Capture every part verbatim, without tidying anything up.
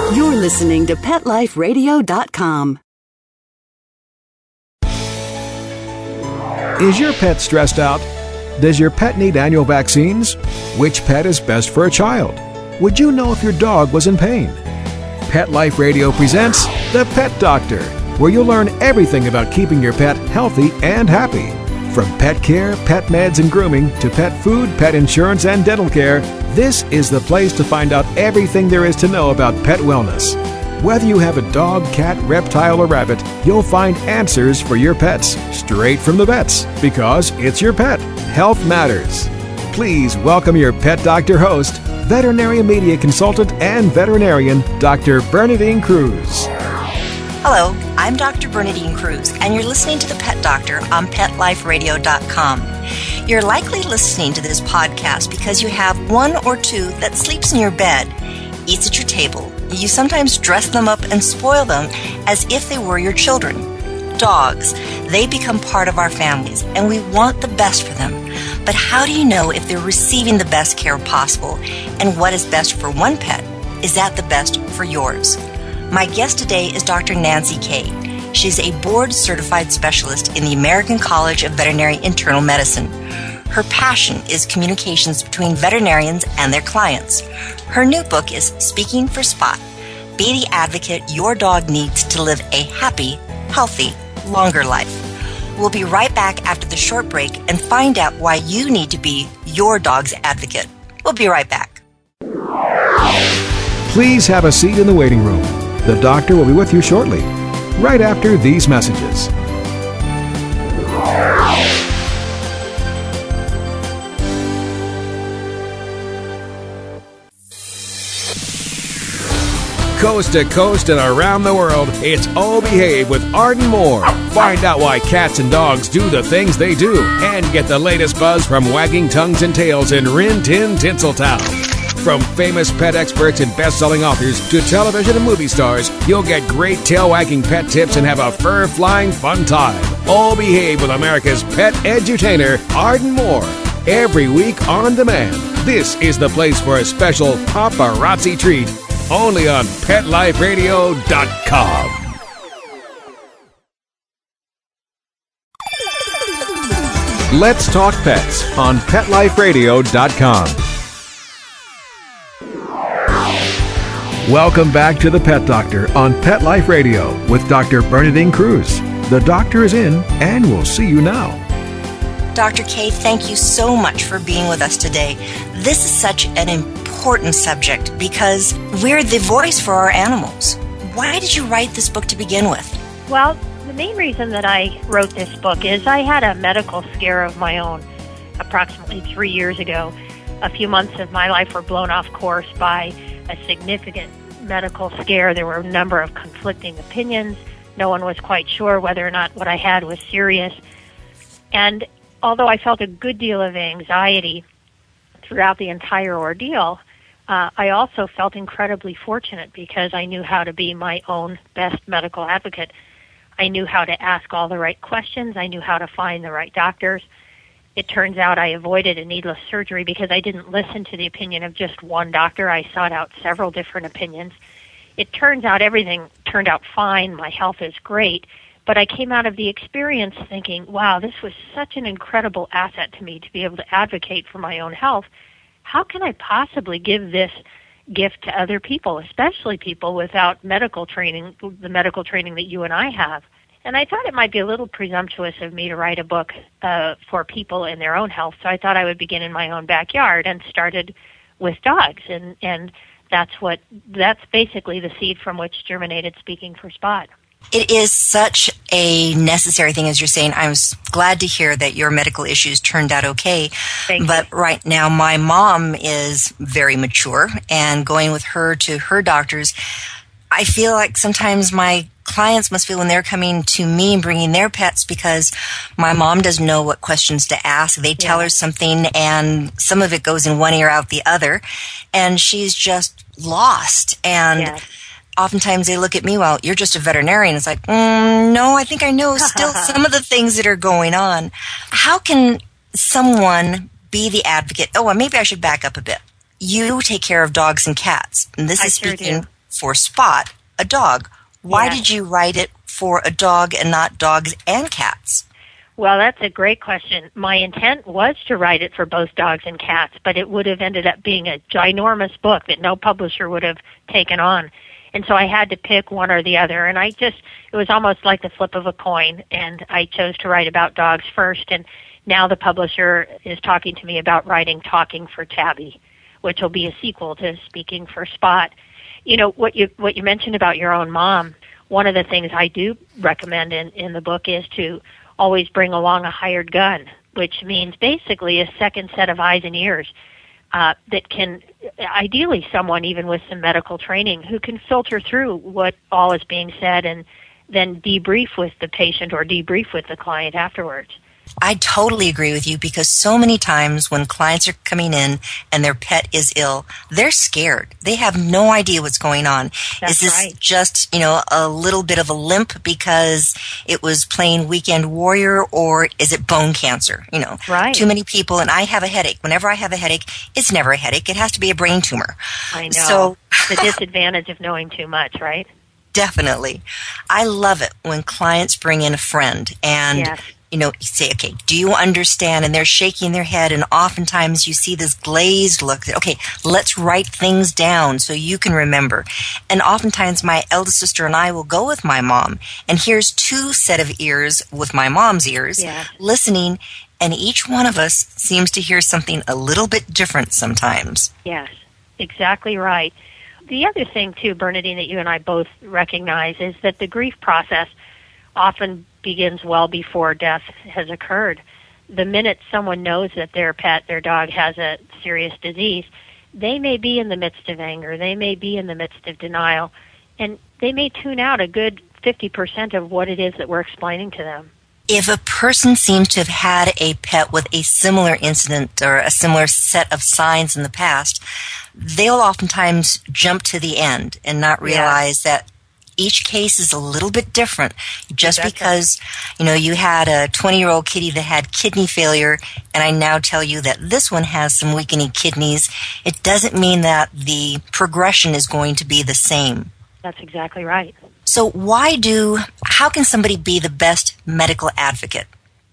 You're listening to Pet Life Radio dot com. Is your pet stressed out? Does your pet need annual vaccines? Which pet is best for a child? Would you know if your dog was in pain? Pet Life Radio presents The Pet Doctor, where you'll learn everything about keeping your pet healthy and happy. From pet care, pet meds and grooming, to pet food, pet insurance, and dental care, this is the place to find out everything there is to know about pet wellness. Whether you have a dog, cat, reptile, or rabbit, you'll find answers for your pets straight from the vets, because it's your pet. Health matters. Please welcome your Pet Doctor host, veterinary media consultant and veterinarian, Doctor Bernadine Cruz. Hello, I'm Doctor Bernadine Cruz, and you're listening to The Pet Doctor on Pet Life Radio dot com. You're likely listening to this podcast because you have one or two that sleeps in your bed, eats at your table. You sometimes dress them up and spoil them as if they were your children. Dogs, they become part of our families, and we want the best for them. But how do you know if they're receiving the best care possible? And what is best for one pet? Is that the best for yours? My guest today is Doctor Nancy Kay. She's a board-certified specialist in the American College of Veterinary Internal Medicine. Her passion is communications between veterinarians and their clients. Her new book is Speaking for Spot. Be the advocate your dog needs to live a happy, healthy, longer life. We'll be right back after the short break and find out why you need to be your dog's advocate. We'll be right back. Please have a seat in the waiting room. The doctor will be with you shortly, right after these messages. Coast to coast and around the world, it's Oh Behave with Arden Moore. Find out why cats and dogs do the things they do, and get the latest buzz from wagging tongues and tails in Rin Tin Tinseltown. From famous pet experts and best-selling authors to television and movie stars, you'll get great tail-wagging pet tips and have a fur-flying fun time. All Behave with America's pet edutainer, Arden Moore. Every week on demand. This is the place for a special paparazzi treat. Only on Pet Life Radio dot com. Let's talk pets on Pet Life Radio dot com. Welcome back to The Pet Doctor on Pet Life Radio with Doctor Bernadine Cruz. The doctor is in, and we'll see you now. Doctor Kay, thank you so much for being with us today. This is such an important subject because we're the voice for our animals. Why did you write this book to begin with? Well, the main reason that I wrote this book is I had a medical scare of my own approximately three years ago. A few months of my life were blown off course by a significant medical scare. There were a number of conflicting opinions. No one was quite sure whether or not what I had was serious. And although I felt a good deal of anxiety throughout the entire ordeal, uh, I also felt incredibly fortunate because I knew how to be my own best medical advocate. I knew how to ask all the right questions. I knew how to find the right doctors. It turns out I avoided a needless surgery because I didn't listen to the opinion of just one doctor. I sought out several different opinions. It turns out everything turned out fine. My health is great. But I came out of the experience thinking, wow, this was such an incredible asset to me to be able to advocate for my own health. How can I possibly give this gift to other people, especially people without medical training, the medical training that you and I have? And I thought it might be a little presumptuous of me to write a book uh, for people in their own health, so I thought I would begin in my own backyard and started with dogs, and, and that's what that's basically the seed from which germinated Speaking for Spot. It is such a necessary thing, as you're saying. I was glad to hear that your medical issues turned out okay. Thank but you. Right now, my mom is very mature, and going with her to her doctors, I feel like sometimes my clients must feel when they're coming to me and bringing their pets because my mom doesn't know what questions to ask. They tell Yeah. her something, and some of it goes in one ear, out the other, and she's just lost. And Yeah. oftentimes they look at me, well, you're just a veterinarian. It's like, mm, no, I think I know still some of the things that are going on. How can someone be the advocate? Oh, well, maybe I should back up a bit. You take care of dogs and cats, and this I is sure speaking do. for Spot, a dog. Why Yes. did you write it for a dog and not dogs and cats? Well, that's a great question. My intent was to write it for both dogs and cats, but it would have ended up being a ginormous book that no publisher would have taken on. And so I had to pick one or the other, and I just, it was almost like the flip of a coin, and I chose to write about dogs first, and now the publisher is talking to me about writing Talking for Tabby, which will be a sequel to Speaking for Spot. You know, what you what you mentioned about your own mom, one of the things I do recommend in, in the book is to always bring along a hired gun, which means basically a second set of eyes and ears uh, that can, ideally someone even with some medical training, who can filter through what all is being said and then debrief with the patient or debrief with the client afterwards. I totally agree with you, because so many times when clients are coming in and their pet is ill, they're scared. They have no idea what's going on. That's is this right. just, you know, a little bit of a limp because it was playing Weekend Warrior, or is it bone cancer? You know, Right. too many people, and I have a headache. Whenever I have a headache, it's never a headache. It has to be a brain tumor. I know. So The disadvantage of knowing too much, right? definitely. I love it when clients bring in a friend and Yes. you know, you say, okay, do you understand? And they're shaking their head, and oftentimes you see this glazed look that, okay, let's write things down so you can remember. And oftentimes my eldest sister and I will go with my mom, and here's two set of ears with my mom's ears, Yeah. listening, and each one of us seems to hear something a little bit different sometimes. Yes, exactly right. The other thing, too, Bernadine, that you and I both recognize is that the grief process often begins well before death has occurred. The minute someone knows that their pet, their dog, has a serious disease, they may be in the midst of anger, they may be in the midst of denial, and they may tune out a good fifty percent of what it is that we're explaining to them. If a person seems to have had a pet with a similar incident or a similar set of signs in the past, they'll oftentimes jump to the end and not realize Yeah. that each case is a little bit different. Just Exactly. because, you know, you had a twenty-year-old kitty that had kidney failure, and I now tell you that this one has some weakening kidneys, it doesn't mean that the progression is going to be the same. That's exactly right. So why do, how can somebody be the best medical advocate?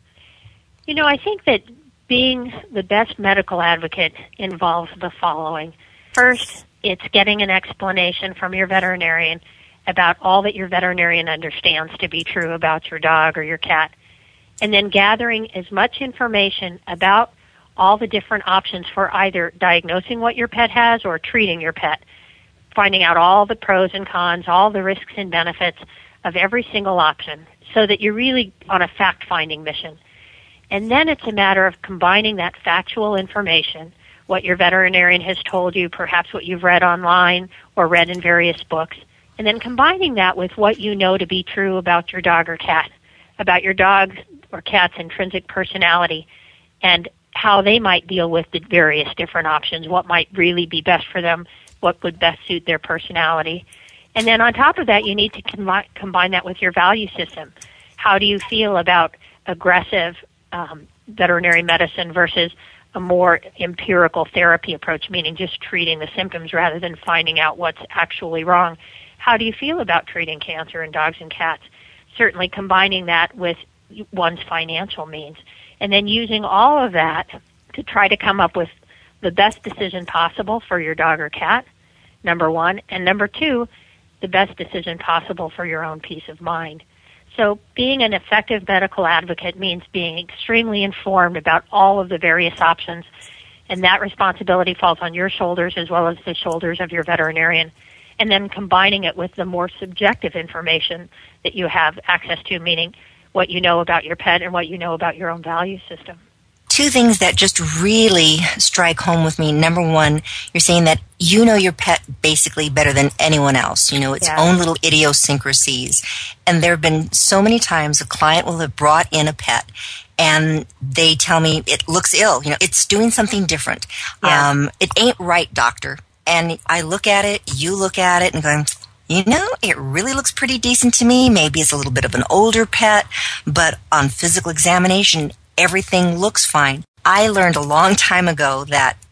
You know, I think that being the best medical advocate involves the following. First, it's getting an explanation from your veterinarian about all that your veterinarian understands to be true about your dog or your cat, and then gathering as much information about all the different options for either diagnosing what your pet has or treating your pet, finding out all the pros and cons, all the risks and benefits of every single option, so that you're really on a fact-finding mission. And then it's a matter of combining that factual information, what your veterinarian has told you, perhaps what you've read online or read in various books, and then combining that with what you know to be true about your dog or cat, about your dog or cat's intrinsic personality, and how they might deal with the various different options, what might really be best for them, what would best suit their personality. And then on top of that, you need to com- combine that with your value system. How do you feel about aggressive um, veterinary medicine versus a more empirical therapy approach, meaning just treating the symptoms rather than finding out what's actually wrong? How do you feel about treating cancer in dogs and cats? Certainly combining that with one's financial means. And then using all of that to try to come up with the best decision possible for your dog or cat, number one. And number two, the best decision possible for your own peace of mind. So being an effective medical advocate means being extremely informed about all of the various options. And that responsibility falls on your shoulders as well as the shoulders of your veterinarian. And then combining it with the more subjective information that you have access to, meaning what you know about your pet and what you know about your own value system. Two things that just really strike home with me. Number one, you're saying that you know your pet basically better than anyone else. You know its Yeah. own little idiosyncrasies. And there have been so many times a client will have brought in a pet and they tell me it looks ill. You know, it's doing something different. Yeah. Um, it ain't right, doctor. And I look at it, you look at it, and going, you know, it really looks pretty decent to me. Maybe it's a little bit of an older pet, but on physical examination, everything looks fine. I learned a long time ago that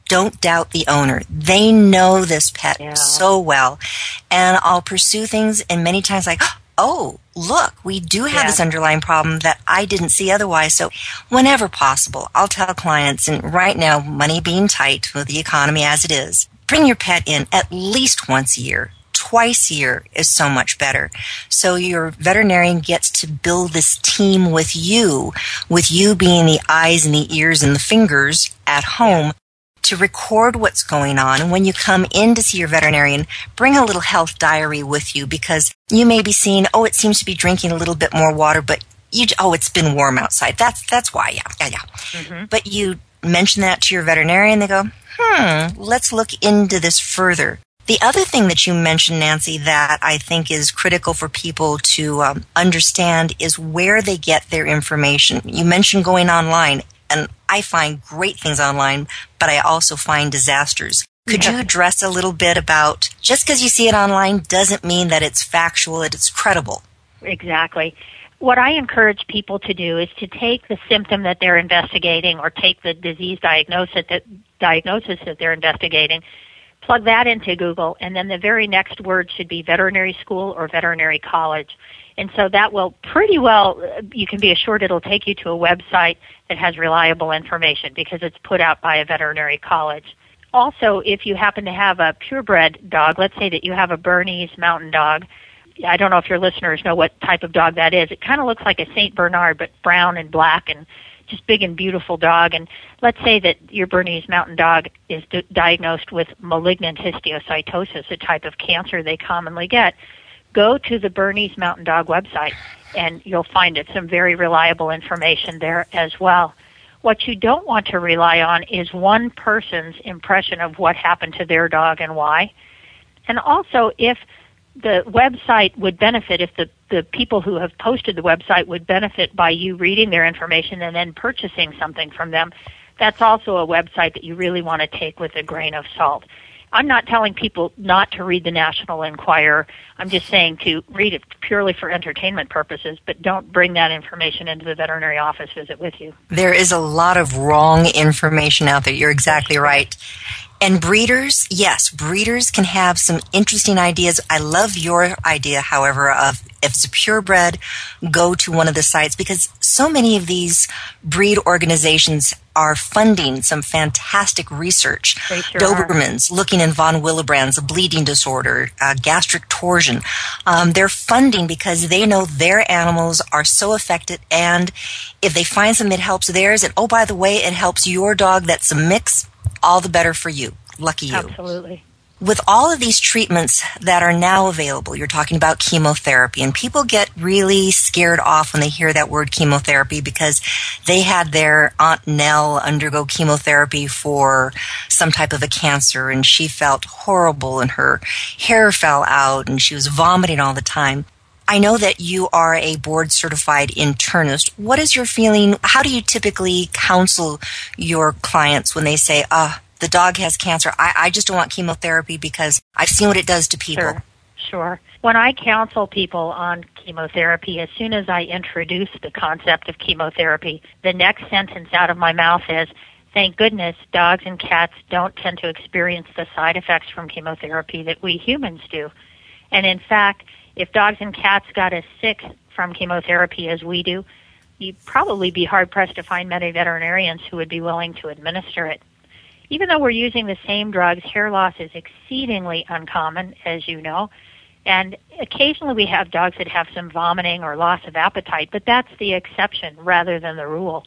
don't doubt the owner. They know this pet Yeah. so well. And I'll pursue things, and many times like, oh, look, we do have Yeah. this underlying problem that I didn't see otherwise. So whenever possible, I'll tell clients, and right now, money being tight with the economy as it is, bring your pet in at least once a year. Twice a year is so much better. So your veterinarian gets to build this team with you, with you being the eyes and the ears and the fingers at home, to record what's going on. And when you come in to see your veterinarian, bring a little health diary with you, because you may be seeing, oh, it seems to be drinking a little bit more water, but you, oh, it's been warm outside. That's that's why, yeah, yeah, yeah. Mm-hmm. But you mention that to your veterinarian, they go, hmm, let's look into this further. The other thing that you mentioned, Nancy, that I think is critical for people to um, understand is where they get their information. You mentioned going online. And I find great things online, but I also find disasters. Could Yeah. you address a little bit about, just because you see it online doesn't mean that it's factual, that it's credible? Exactly. What I encourage people to do is to take the symptom that they're investigating, or take the disease diagnosis that, diagnosis that they're investigating, plug that into Google, and then the very next word should be veterinary school or veterinary college. And so that will pretty well, you can be assured it'll take you to a website that has reliable information, because it's put out by a veterinary college. Also, if you happen to have a purebred dog, let's say that you have a Bernese Mountain Dog. I don't know if your listeners know what type of dog that is. It kind of looks like a Saint Bernard, but brown and black, and just big and beautiful dog. And let's say that your Bernese Mountain Dog is d- diagnosed with malignant histiocytosis, a type of cancer they commonly get. Go to the Bernese Mountain Dog website, and you'll find it some very reliable information there as well. What you don't want to rely on is one person's impression of what happened to their dog and why. And also, if the website would benefit, if the, the people who have posted the website would benefit by you reading their information and then purchasing something from them, that's also a website that you really want to take with a grain of salt. I'm not telling people not to read the National Enquirer. I'm just saying to read it purely for entertainment purposes, but don't bring that information into the veterinary office visit with you. There is a lot of wrong information out there. You're exactly right. And breeders, yes, breeders can have some interesting ideas. I love your idea, however, of if it's a purebred, go to one of the sites, because so many of these breed organizations are funding some fantastic research. They sure Dobermans, looking in von Willebrand's, a bleeding disorder, uh, gastric torsion. Um, they're funding because they know their animals are so affected, and if they find something that helps theirs, and oh, by the way, it helps your dog that's a mix, all the better for you. Lucky you. Absolutely. With all of these treatments that are now available, you're talking about chemotherapy, and people get really scared off when they hear that word chemotherapy, because they had their Aunt Nell undergo chemotherapy for some type of a cancer, and she felt horrible, and her hair fell out, and she was vomiting all the time. I know that you are a board-certified internist. What is your feeling? How do you typically counsel your clients when they say, ah, the dog has cancer, I, I just don't want chemotherapy because I've seen what it does to people? Sure, sure. When I counsel people on chemotherapy, as soon as I introduce the concept of chemotherapy, the next sentence out of my mouth is, thank goodness dogs and cats don't tend to experience the side effects from chemotherapy that we humans do. And in fact, if dogs and cats got as sick from chemotherapy as we do, you'd probably be hard-pressed to find many veterinarians who would be willing to administer it. Even though we're using the same drugs, hair loss is exceedingly uncommon, as you know, and occasionally we have dogs that have some vomiting or loss of appetite, but that's the exception rather than the rule.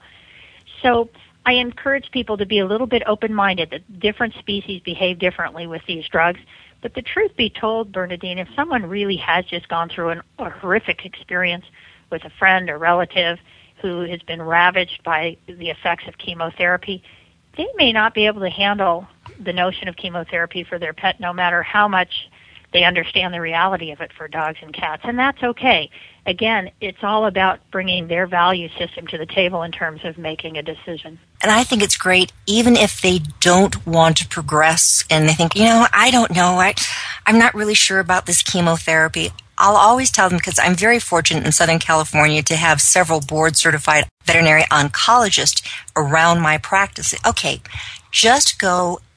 So I encourage people to be a little bit open-minded that different species behave differently with these drugs. But the truth be told, Bernadine, if someone really has just gone through an, a horrific experience with a friend or relative who has been ravaged by the effects of chemotherapy, they may not be able to handle the notion of chemotherapy for their pet, no matter how much they understand the reality of it for dogs and cats, and that's okay. Again, it's all about bringing their value system to the table in terms of making a decision. And I think it's great, even if they don't want to progress and they think, you know, I don't know, I, I'm not really sure about this chemotherapy. I'll always tell them, because I'm very fortunate in Southern California to have several board-certified veterinary oncologists around my practice. Okay, just go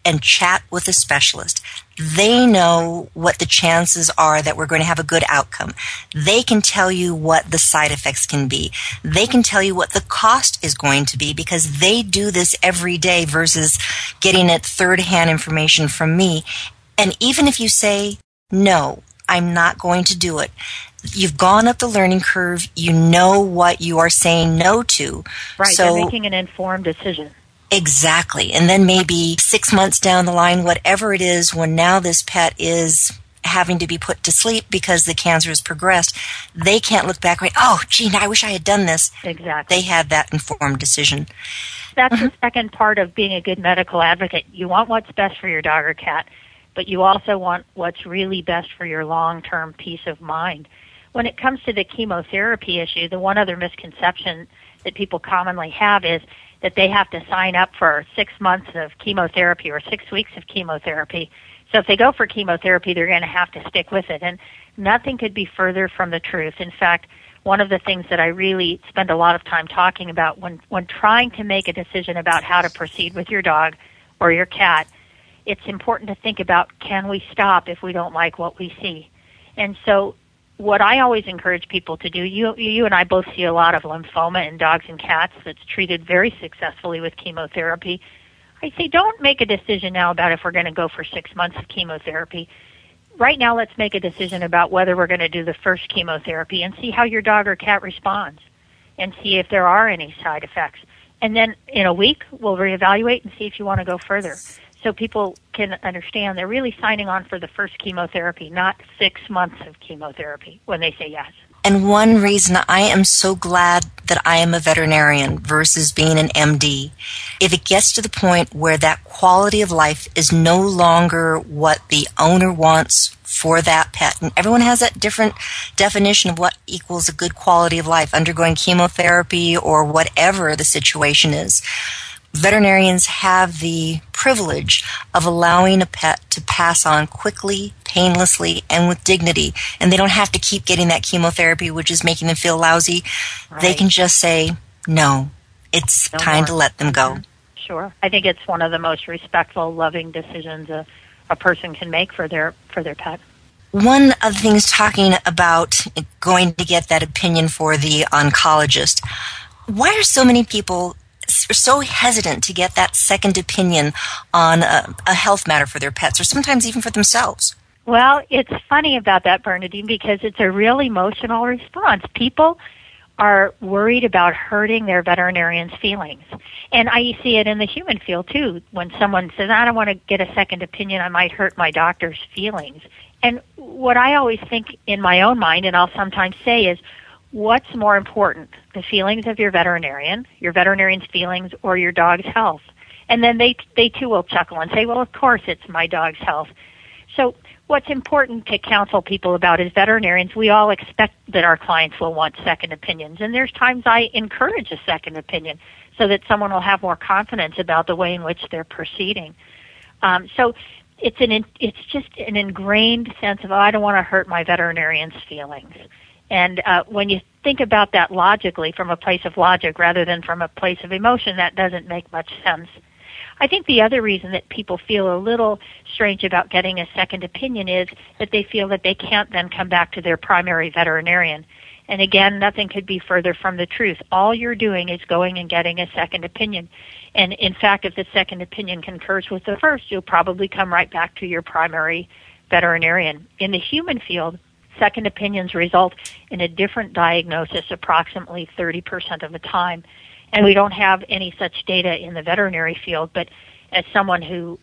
and chat with a specialist. They know what the chances are that we're going to have a good outcome. They can tell you what the side effects can be. They can tell you what the cost is going to be because they do this every day versus getting it third-hand information from me. And even if you say, no, I'm not going to do it, you've gone up the learning curve. You know what you are saying no to. Right, so, they're making an informed decision. Exactly. And then maybe six months down the line, whatever it is, when now this pet is having to be put to sleep because the cancer has progressed, they can't look back and say, oh, gee, I wish I had done this. Exactly. They had that informed decision. That's Mm-hmm. the second part of being a good medical advocate. You want what's best for your dog or cat, but you also want what's really best for your long-term peace of mind. When it comes to the chemotherapy issue, the one other misconception that people commonly have is that they have to sign up for six months of chemotherapy or six weeks of chemotherapy. So if they go for chemotherapy, they're going to have to stick with it. And nothing could be further from the truth. In fact, one of the things that I really spend a lot of time talking about when, when trying to make a decision about how to proceed with your dog or your cat, it's important to think about, can we stop if we don't like what we see? And so what I always encourage people to do, you you and I both see a lot of lymphoma in dogs and cats that's treated very successfully with chemotherapy. I say don't make a decision now about if we're going to go for six months of chemotherapy. Right now, let's make a decision about whether we're going to do the first chemotherapy and see how your dog or cat responds and see if there are any side effects. And then in a week, we'll reevaluate and see if you want to go further. So people can understand they're really signing on for the first chemotherapy, not six months of chemotherapy when they say yes. And one reason I am so glad that I am a veterinarian versus being an M D, if it gets to the point where that quality of life is no longer what the owner wants for that pet, and everyone has that different definition of what equals a good quality of life, undergoing chemotherapy or whatever the situation is, veterinarians have the privilege of allowing a pet to pass on quickly, painlessly, and with dignity. And they don't have to keep getting that chemotherapy, which is making them feel lousy. Right. They can just say, no, it's no time more. to let them go. Sure. I think it's one of the most respectful, loving decisions a, a person can make for their for their pet. One of the things talking about going to get that opinion for the oncologist, why are so many people so hesitant to get that second opinion on a, a health matter for their pets or sometimes even for themselves? Well, it's funny about that, Bernadine, because it's a real emotional response. People are worried about hurting their veterinarian's feelings. And I see it in the human field, too. When someone says, I don't want to get a second opinion, I might hurt my doctor's feelings. And what I always think in my own mind, and I'll sometimes say, is, what's more important, the feelings of your veterinarian, your veterinarian's feelings, or your dog's health? And then they they too will chuckle and say, well, of course it's my dog's health. So what's important to counsel people about is veterinarians, we all expect that our clients will want second opinions. And there's times I encourage a second opinion so that someone will have more confidence about the way in which they're proceeding. Um, so it's an it's just an ingrained sense of, oh, I don't want to hurt my veterinarian's feelings. And uh, when you think about that logically, from a place of logic rather than from a place of emotion, that doesn't make much sense. I think the other reason that people feel a little strange about getting a second opinion is that they feel that they can't then come back to their primary veterinarian. And again, nothing could be further from the truth. All you're doing is going and getting a second opinion. And in fact, if the second opinion concurs with the first, you'll probably come right back to your primary veterinarian. In the human field, second opinions result in a different diagnosis approximately thirty percent of the time. And we don't have any such data in the veterinary field, but as someone who,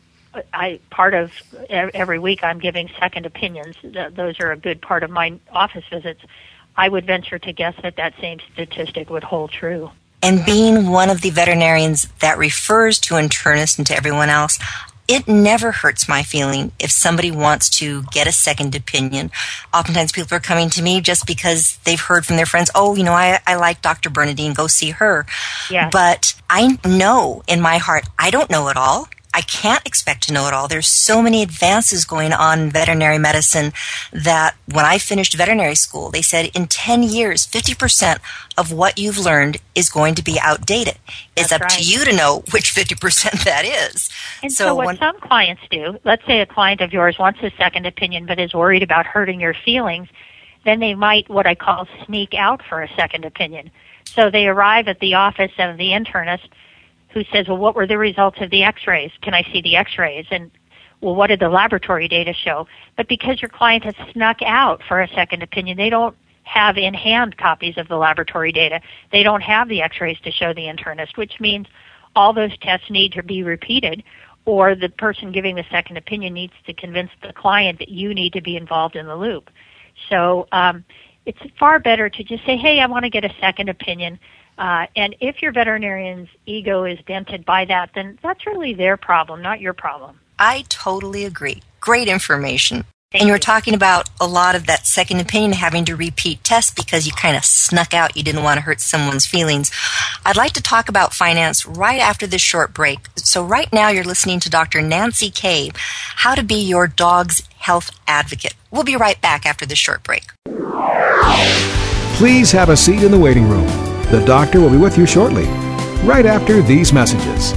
I part of every week I'm giving second opinions, those are a good part of my office visits, I would venture to guess that that same statistic would hold true. And being one of the veterinarians that refers to internists and to everyone else, it never hurts my feeling if somebody wants to get a second opinion. Oftentimes people are coming to me just because they've heard from their friends, oh, you know, I, I like Doctor Bernadine, go see her. Yes. But I know in my heart, I don't know it all. I can't expect to know it all. There's so many advances going on in veterinary medicine that when I finished veterinary school, they said in ten years, fifty percent of what you've learned is going to be outdated. It's That's up right. to you to know which fifty percent that is. And so, so what when, some clients do, let's say a client of yours wants a second opinion but is worried about hurting your feelings, then they might, what I call, sneak out for a second opinion. So they arrive at the office of the internist who says, well, what were the results of the x-rays? Can I see the x-rays? And, well, what did the laboratory data show? But because your client has snuck out for a second opinion, they don't have in hand copies of the laboratory data. They don't have the x-rays to show the internist, which means all those tests need to be repeated, or the person giving the second opinion needs to convince the client that you need to be involved in the loop. So um, it's far better to just say, hey, I want to get a second opinion. Uh, and if your veterinarian's ego is dented by that, then that's really their problem, not your problem. I totally agree. Great information. Thank and you were you. talking about a lot of that second opinion having to repeat tests because you kind of snuck out. You didn't want to hurt someone's feelings. I'd like to talk about finance right after this short break. So right now you're listening to Doctor Nancy Cave, How to Be Your Dog's Health Advocate. We'll be right back after this short break. Please have a seat in the waiting room. The doctor will be with you shortly, right after these messages.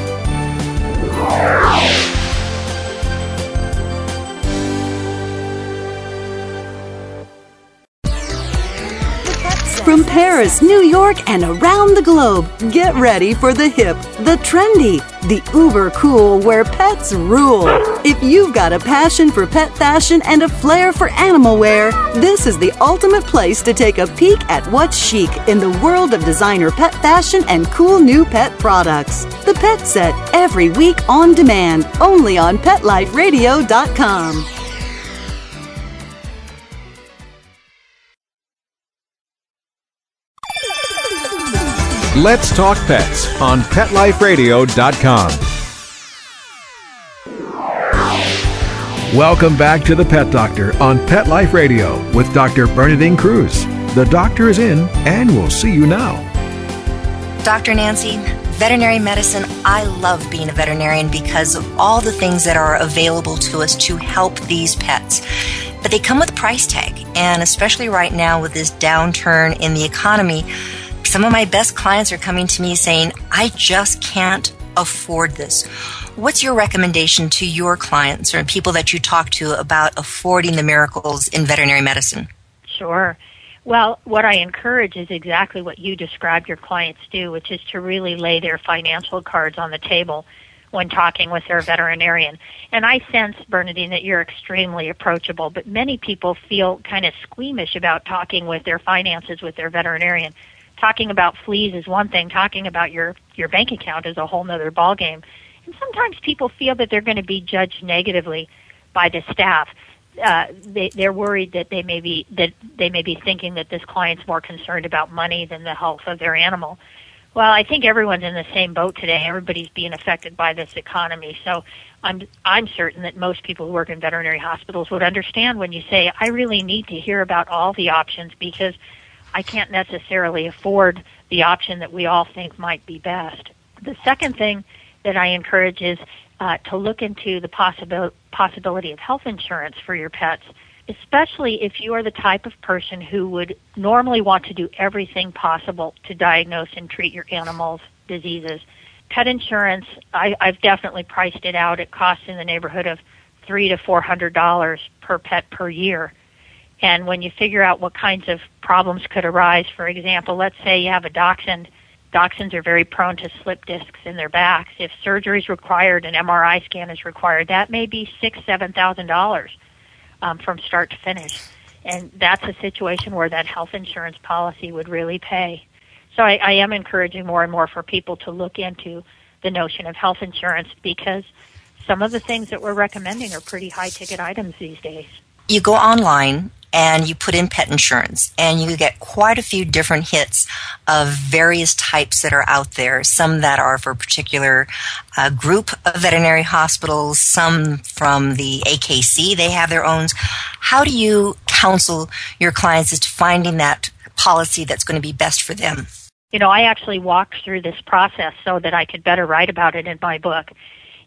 From Paris, New York, and around the globe, get ready for the hip, the trendy, the uber cool where pets rule. If you've got a passion for pet fashion and a flair for animal wear, this is the ultimate place to take a peek at what's chic in the world of designer pet fashion and cool new pet products. The Pet Set, every week on demand, only on pet life radio dot com. Let's Talk Pets on pet life radio dot com. Welcome back to the Pet Doctor on Pet Life Radio with Doctor Bernadine Cruz. The doctor is in, and we'll see you now. Doctor Nancy, veterinary medicine, I love being a veterinarian because of all the things that are available to us to help these pets. But they come with a price tag, and especially right now with this downturn in the economy, some of my best clients are coming to me saying, I just can't afford this. What's your recommendation to your clients or people that you talk to about affording the miracles in veterinary medicine? Sure. Well, what I encourage is exactly what you described your clients do, which is to really lay their financial cards on the table when talking with their veterinarian. And I sense, Bernadine, that you're extremely approachable, but many people feel kind of squeamish about talking with their finances with their veterinarian. Talking about fleas is one thing. Talking about your, your bank account is a whole nother ballgame. And sometimes people feel that they're going to be judged negatively by the staff. Uh, they, they're worried that they may be that they may be thinking that this client's more concerned about money than the health of their animal. Well, I think everyone's in the same boat today. Everybody's being affected by this economy. So I'm I'm certain that most people who work in veterinary hospitals would understand when you say, I really need to hear about all the options because I can't necessarily afford the option that we all think might be best. The second thing that I encourage is uh, to look into the possibil- possibility of health insurance for your pets, especially if you are the type of person who would normally want to do everything possible to diagnose and treat your animal's diseases. Pet insurance, I, I've definitely priced it out. It costs in the neighborhood of three to four hundred dollars per pet per year. And when you figure out what kinds of problems could arise, for example, let's say you have a dachshund. Dachshunds are very prone to slip discs in their backs. If surgery is required, an M R I scan is required, that may be six, seven thousand dollars um, from start to finish. And that's a situation where that health insurance policy would really pay. So I, I am encouraging more and more for people to look into the notion of health insurance because some of the things that we're recommending are pretty high-ticket items these days. You go online and you put in pet insurance, and you get quite a few different hits of various types that are out there, some that are for a particular uh, group of veterinary hospitals, some from the A K C, they have their own. How do you counsel your clients as to finding that policy that's going to be best for them? You know, I actually walked through this process so that I could better write about it in my book.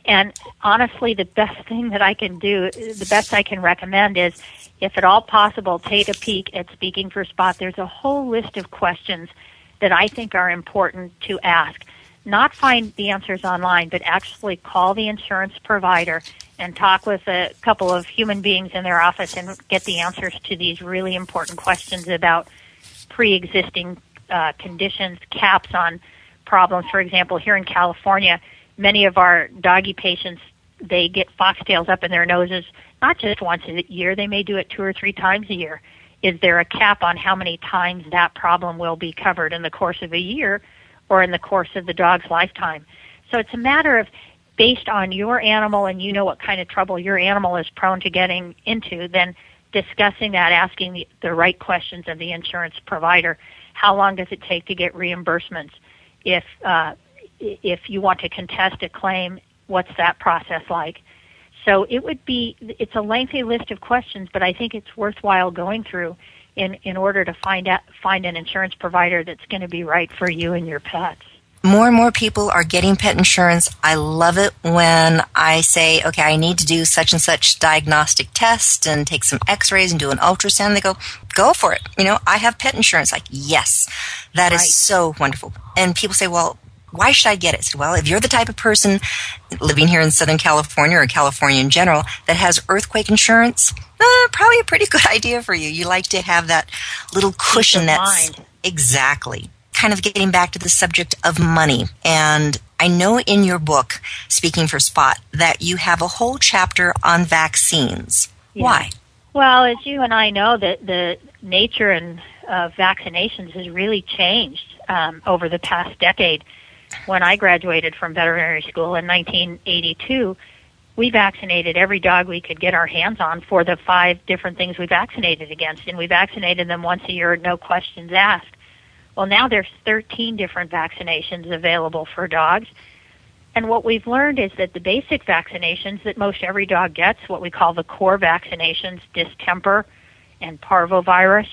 And honestly, the best thing that I can do, the best I can recommend is, if at all possible, take a peek at Speaking for Spot. There's a whole list of questions that I think are important to ask. Not find the answers online, but actually call the insurance provider and talk with a couple of human beings in their office and get the answers to these really important questions about pre-existing uh, conditions, caps on problems. For example, here in California, many of our doggy patients, they get foxtails up in their noses not just once a year, they may do it two or three times a year. Is there a cap on how many times that problem will be covered in the course of a year or in the course of the dog's lifetime? So it's a matter of, based on your animal and you know what kind of trouble your animal is prone to getting into, then discussing that, asking the, the right questions of the insurance provider. How long does it take to get reimbursements? If uh, if you want to contest a claim, what's that process like? So it would be, it's a lengthy list of questions, but I think it's worthwhile going through in, in order to find out, find an insurance provider that's going to be right for you and your pets. More and more people are getting pet insurance. I love it when I say, okay, I need to do such and such diagnostic test and take some x-rays and do an ultrasound. They go, go for it. You know, I have pet insurance. Like, yes, that is Right. so wonderful. And people say, well, why should I get it? I said, well, if you're the type of person living here in Southern California or California in general that has earthquake insurance, uh, probably a pretty good idea for you. You like to have that little cushion of that's mind. Exactly. Kind of getting back to the subject of money. And I know in your book, Speaking for Spot, that you have a whole chapter on vaccines. Yeah. Why? Well, as you and I know, that the nature and of vaccinations has really changed um, over the past decade. When I graduated from veterinary school in nineteen eighty-two, we vaccinated every dog we could get our hands on for the five different things we vaccinated against, and we vaccinated them once a year, no questions asked. Well, now there's thirteen different vaccinations available for dogs, and what we've learned is that the basic vaccinations that most every dog gets, what we call the core vaccinations, distemper and parvovirus,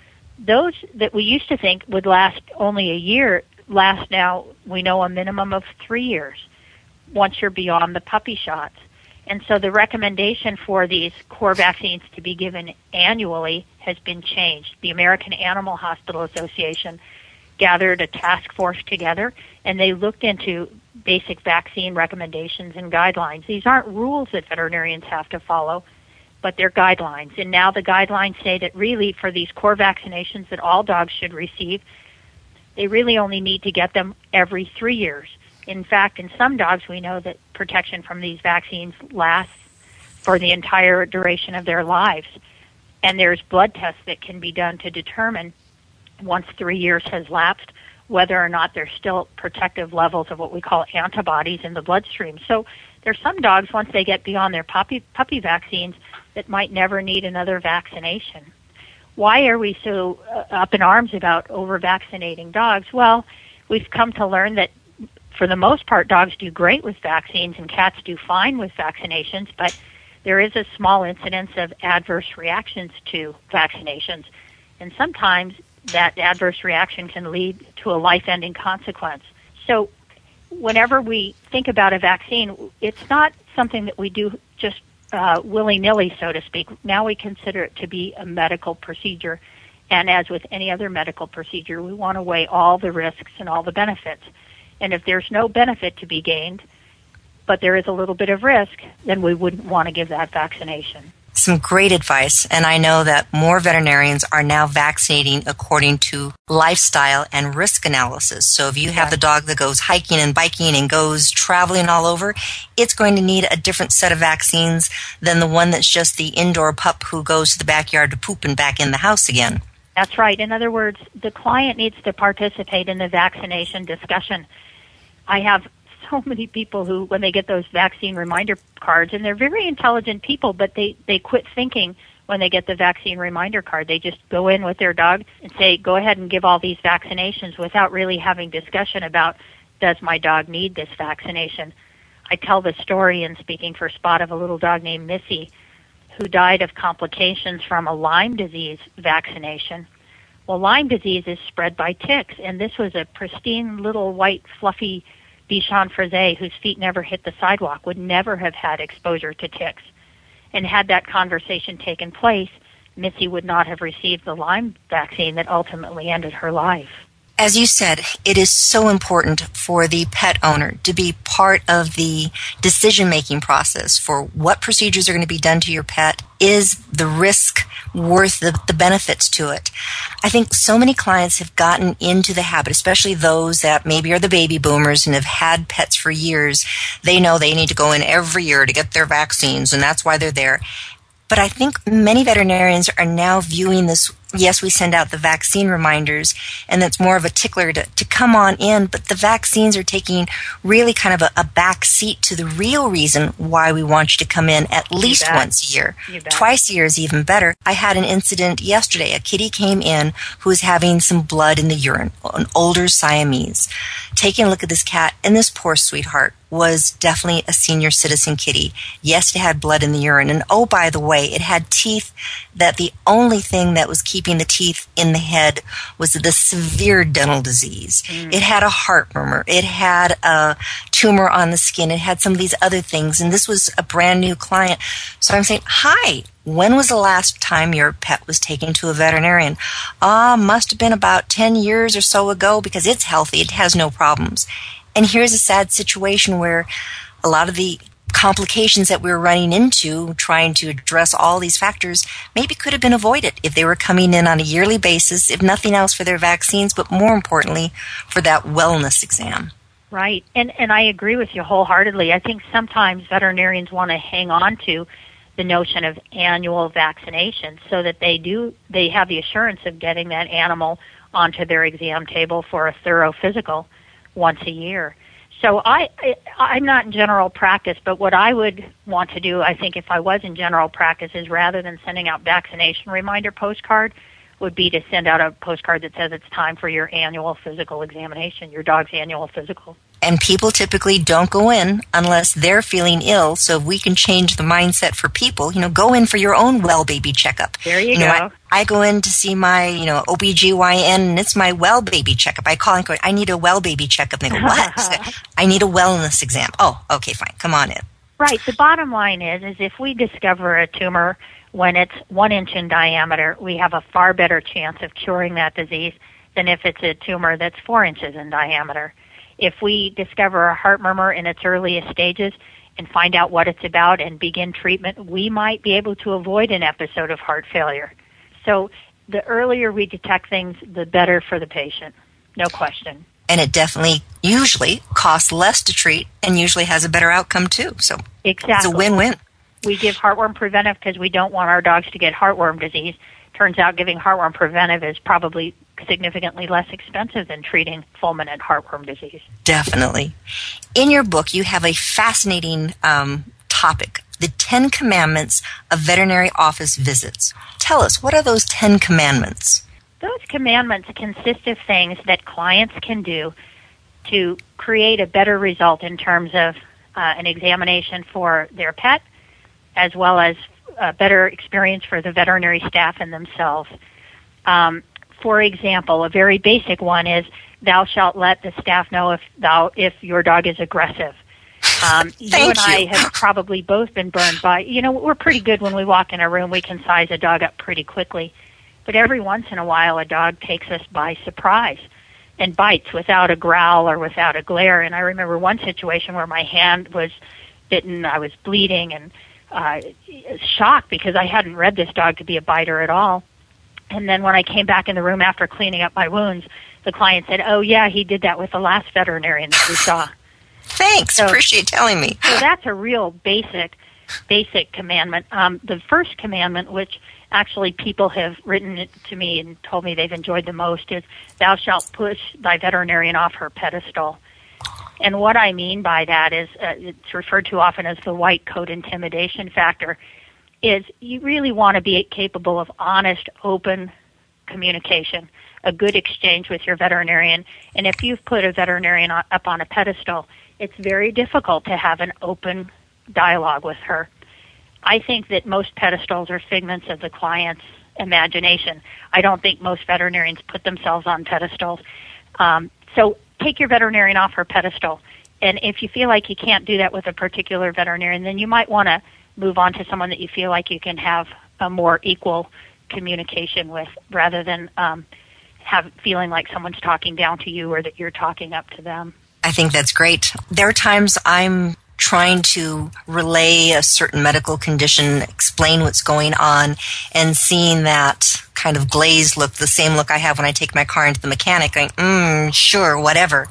those that we used to think would last only a year, last now, we know, a minimum of three years once you're beyond the puppy shots. And so the recommendation for these core vaccines to be given annually has been changed. The American Animal Hospital Association gathered a task force together, and they looked into basic vaccine recommendations and guidelines. These aren't rules that veterinarians have to follow, but they're guidelines. And now the guidelines say that really for these core vaccinations that all dogs should receive, they really only need to get them every three years. In fact, in some dogs, we know that protection from these vaccines lasts for the entire duration of their lives. And there's blood tests that can be done to determine, once three years has lapsed, whether or not there's still protective levels of what we call antibodies in the bloodstream. So there's some dogs, once they get beyond their puppy, puppy vaccines, that might never need another vaccination. Why are we so uh, up in arms about over-vaccinating dogs? Well, we've come to learn that for the most part, dogs do great with vaccines and cats do fine with vaccinations, but there is a small incidence of adverse reactions to vaccinations. And sometimes that adverse reaction can lead to a life-ending consequence. So whenever we think about a vaccine, it's not something that we do just uh, willy-nilly, so to speak. Now we consider it to be a medical procedure. And as with any other medical procedure, we want to weigh all the risks and all the benefits. And if there's no benefit to be gained, but there is a little bit of risk, then we wouldn't want to give that vaccination. Some great advice, and I know that more veterinarians are now vaccinating according to lifestyle and risk analysis. So if you have the dog that goes hiking and biking and goes traveling all over, it's going to need a different set of vaccines than the one that's just the indoor pup who goes to the backyard to poop and back in the house again. That's right. In other words, the client needs to participate in the vaccination discussion. I have so many people who, when they get those vaccine reminder cards, and they're very intelligent people, but they, they quit thinking when they get the vaccine reminder card. They just go in with their dog and say, go ahead and give all these vaccinations without really having discussion about, does my dog need this vaccination? I tell the story in Speaking for Spot of a little dog named Missy who died of complications from a Lyme disease vaccination. Well, Lyme disease is spread by ticks, and this was a pristine little white fluffy Bichon Frise, whose feet never hit the sidewalk, would never have had exposure to ticks. And had that conversation taken place, Missy would not have received the Lyme vaccine that ultimately ended her life. As you said, it is so important for the pet owner to be part of the decision-making process for what procedures are going to be done to your pet. Is the risk worth the, the benefits to it? I think so many clients have gotten into the habit, especially those that maybe are the baby boomers and have had pets for years. They know they need to go in every year to get their vaccines, and that's why they're there. But I think many veterinarians are now viewing this, yes, we send out the vaccine reminders, and it's more of a tickler to, to come on in, but the vaccines are taking really kind of a, a back seat to the real reason why we want you to come in at least once a year. Twice a year is even better. I had an incident yesterday. A kitty came in who was having some blood in the urine, an older Siamese. Taking a look at this cat, and this poor sweetheart was definitely a senior citizen kitty. Yes, it had blood in the urine. And oh, by the way, it had teeth that the only thing that was keeping the teeth in the head was the severe dental disease. Mm. It had a heart murmur. It had a tumor on the skin. It had some of these other things. And this was a brand new client. So I'm saying, hi, when was the last time your pet was taken to a veterinarian? Ah, uh, must have been about ten years or so ago because it's healthy. It has no problems. And here's a sad situation where a lot of the complications that we were running into trying to address all these factors maybe could have been avoided if they were coming in on a yearly basis, if nothing else for their vaccines, but more importantly, for that wellness exam. Right. And and I agree with you wholeheartedly. I think sometimes veterinarians want to hang on to the notion of annual vaccination so that they do they have the assurance of getting that animal onto their exam table for a thorough physical once a year. So I, I, I'm not in general practice, but what I would want to do, I think if I was in general practice, is rather than sending out vaccination reminder postcard, would be to send out a postcard that says it's time for your annual physical examination, your dog's annual physical. And people typically don't go in unless they're feeling ill. So if we can change the mindset for people, you know, go in for your own well baby checkup. There you, you go. Know, I, I go in to see my, you know, O B G Y N, and it's my well baby checkup. I call and go, I need a well baby checkup. And they go, what? I need a wellness exam. Oh, okay, fine. Come on in. Right. The bottom line is, is if we discover a tumor when it's one inch in diameter, we have a far better chance of curing that disease than if it's a tumor that's four inches in diameter. If we discover a heart murmur in its earliest stages and find out what it's about and begin treatment, we might be able to avoid an episode of heart failure. So the earlier we detect things, the better for the patient, no question. And it definitely usually costs less to treat and usually has a better outcome too. So exactly. It's a win-win. We give heartworm preventive because we don't want our dogs to get heartworm disease. Turns out giving heartworm preventive is probably significantly less expensive than treating fulminant heartworm disease. Definitely. In your book, you have a fascinating um, topic, the Ten Commandments of Veterinary Office Visits. Tell us, what are those Ten Commandments? Those commandments consist of things that clients can do to create a better result in terms of uh, an examination for their pet, as well as a better experience for the veterinary staff and themselves. Um, for example, a very basic one is, thou shalt let the staff know if thou if your dog is aggressive. Um, you and I you. have probably both been burned by, you know, we're pretty good when we walk in a room, we can size a dog up pretty quickly. But every once in a while, a dog takes us by surprise and bites without a growl or without a glare. And I remember one situation where my hand was bitten, I was bleeding, and uh, shocked because I hadn't read this dog to be a biter at all. And then when I came back in the room after cleaning up my wounds, the client said, oh, yeah, he did that with the last veterinarian that we saw. Thanks. So, appreciate telling me. So that's a real basic, basic commandment. Um, the first commandment, which actually people have written it to me and told me they've enjoyed the most, is thou shalt push thy veterinarian off her pedestal. And what I mean by that is, uh, it's referred to often as the white coat intimidation factor, is you really want to be capable of honest, open communication, a good exchange with your veterinarian. And if you've put a veterinarian up on a pedestal, it's very difficult to have an open dialogue with her. I think that most pedestals are figments of the client's imagination. I don't think most veterinarians put themselves on pedestals. Um, so take your veterinarian off her pedestal And if you feel like you can't do that with a particular veterinarian, then you might want to move on to someone that you feel like you can have a more equal communication with, rather than um, have feeling like someone's talking down to you or that you're talking up to them. I think that's great. There are times I'm trying to relay a certain medical condition, explain what's going on, and seeing that kind of glazed look, the same look I have when I take my car into the mechanic, going, mm, sure, whatever.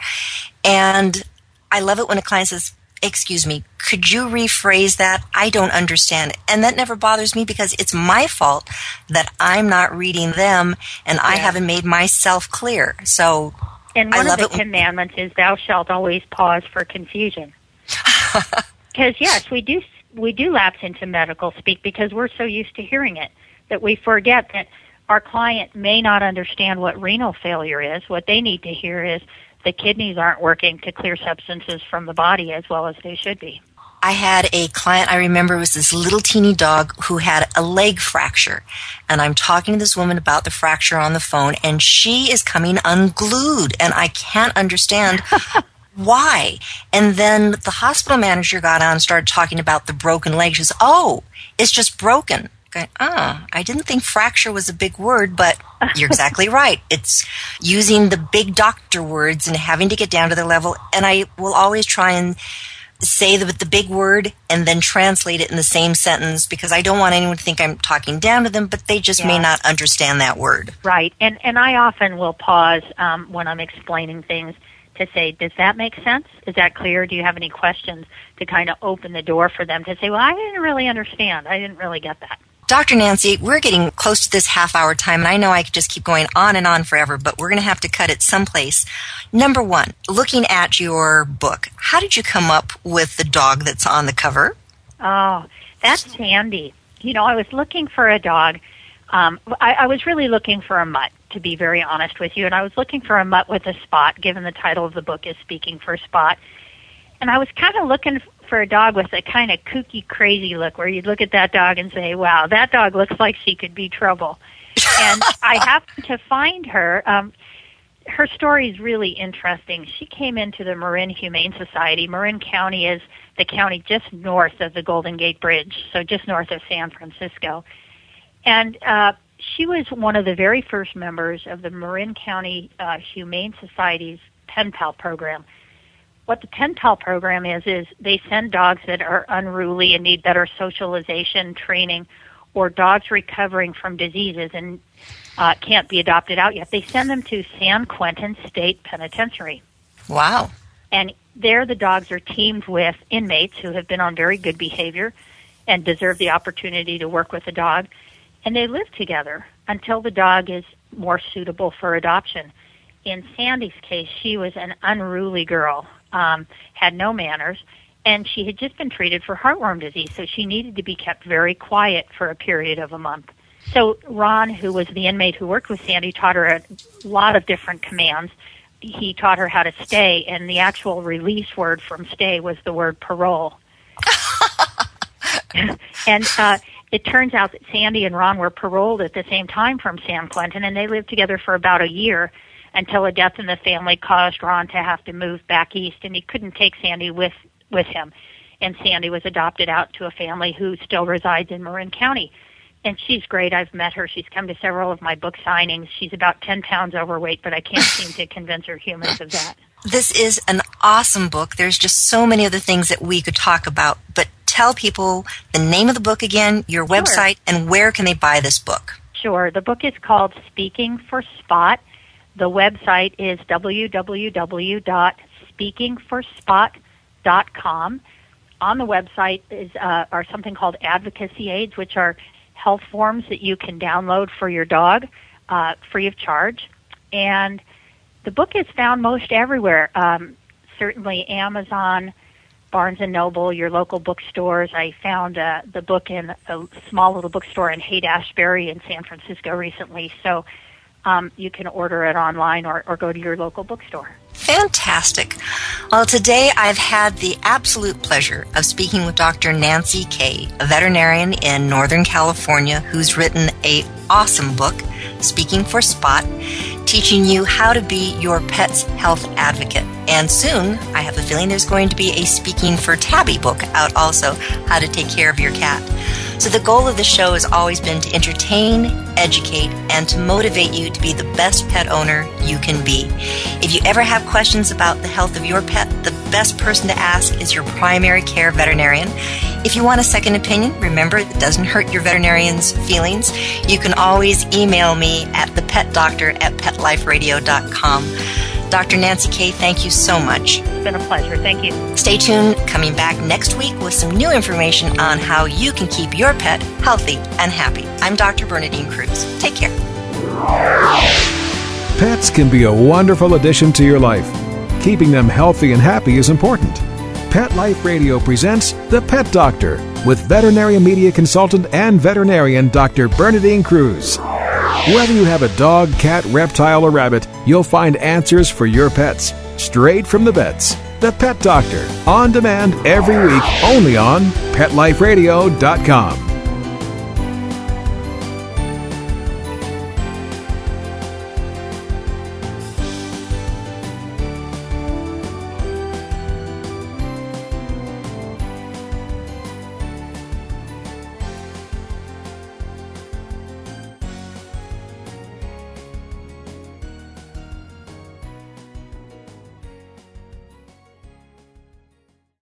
And I love it when a client says, excuse me, could you rephrase that? I don't understand. And that never bothers me because it's my fault that I'm not reading them and yeah. I haven't made myself clear. So And one I of the love it. commandments is thou shalt always pause for confusion. Because, yes, we do we do lapse into medical speak because we're so used to hearing it that we forget that our client may not understand what renal failure is. What they need to hear is the kidneys aren't working to clear substances from the body as well as they should be. I had a client, I remember, was this little teeny dog who had a leg fracture. And I'm talking to this woman about the fracture on the phone, and she is coming unglued, and I can't understand why. And then the hospital manager got on and started talking about the broken leg. She says, oh, it's just broken. Going, ah, I didn't think fracture was a big word, but you're exactly right. It's using the big doctor words and having to get down to their level. And I will always try and say the, the big word and then translate it in the same sentence because I don't want anyone to think I'm talking down to them, but they just yeah. may not understand that word. Right. And and I often will pause um, when I'm explaining things to say, does that make sense? Is that clear? Do you have any questions? To kind of open the door for them to say, well, I didn't really understand. I didn't really get that. Doctor Nancy, we're getting close to this half-hour time, and I know I could just keep going on and on forever, but we're going to have to cut it someplace. Number one, looking at your book, how did you come up with the dog that's on the cover? Oh, that's Sandy. You know, I was looking for a dog. Um, I, I was really looking for a mutt, to be very honest with you, and I was looking for a mutt with a spot, given the title of the book is Speaking for Spot. And I was kind of looking for a dog with a kind of kooky, crazy look where you'd look at that dog and say, wow, that dog looks like she could be trouble. And I happened to find her. Um, her story is really interesting. She came into the Marin Humane Society. Marin County is the county just north of the Golden Gate Bridge, so just north of San Francisco. And uh, she was one of the very first members of the Marin County uh, Humane Society's Pen Pal program. What the Pen Pal program is, is they send dogs that are unruly and need better socialization, training, or dogs recovering from diseases and uh, can't be adopted out yet. They send them to San Quentin State Penitentiary. Wow. And there the dogs are teamed with inmates who have been on very good behavior and deserve the opportunity to work with the dog. And they live together until the dog is more suitable for adoption. In Sandy's case, she was an unruly girl. Um, had no manners, and she had just been treated for heartworm disease, so she needed to be kept very quiet for a period of a month. So Ron, who was the inmate who worked with Sandy, taught her a lot of different commands. He taught her how to stay, and the actual release word from stay was the word parole. and uh, it turns out that Sandy and Ron were paroled at the same time from San Quentin, and they lived together for about a year, until a death in the family caused Ron to have to move back east, and he couldn't take Sandy with, with him. And Sandy was adopted out to a family who still resides in Marin County. And she's great. I've met her. She's come to several of my book signings. She's about ten pounds overweight, but I can't seem to convince her humans of that. This is an awesome book. There's just so many other things that we could talk about, but tell people the name of the book again, your Sure. website, and where can they buy this book? Sure. The book is called Speaking for Spot. The website is w w w dot speaking for spot dot com. On the website is uh, are something called advocacy aids, which are health forms that you can download for your dog uh, free of charge. And the book is found most everywhere, um, certainly Amazon, Barnes and Noble, your local bookstores. I found uh, the book in a small little bookstore in Haight-Ashbury in San Francisco recently. So Um, you can order it online or, or go to your local bookstore. Fantastic. Well, today I've had the absolute pleasure of speaking with Doctor Nancy Kay, a veterinarian in Northern California who's written an awesome book, Speaking for Spot, teaching you how to be your pet's health advocate. And soon, I have a feeling there's going to be a Speaking for Tabby book out also, How to Take Care of Your Cat. So the goal of the show has always been to entertain, educate, and to motivate you to be the best pet owner you can be. If you ever have questions about the health of your pet, the best person to ask is your primary care veterinarian. If you want a second opinion, remember it doesn't hurt your veterinarian's feelings. You can always email me at thepetdoctor at petliferadio dot com. Doctor Nancy K., thank you so much. It's been a pleasure. Thank you. Stay tuned. Coming back next week with some new information on how you can keep your pet healthy and happy. I'm Doctor Bernadine Cruz. Take care. Pets can be a wonderful addition to your life. Keeping them healthy and happy is important. Pet Life Radio presents The Pet Doctor with veterinary media consultant and veterinarian Doctor Bernadine Cruz. Whether you have a dog, cat, reptile, or rabbit, you'll find answers for your pets straight from the vets. The Pet Doctor, on demand every week, only on pet life radio dot com.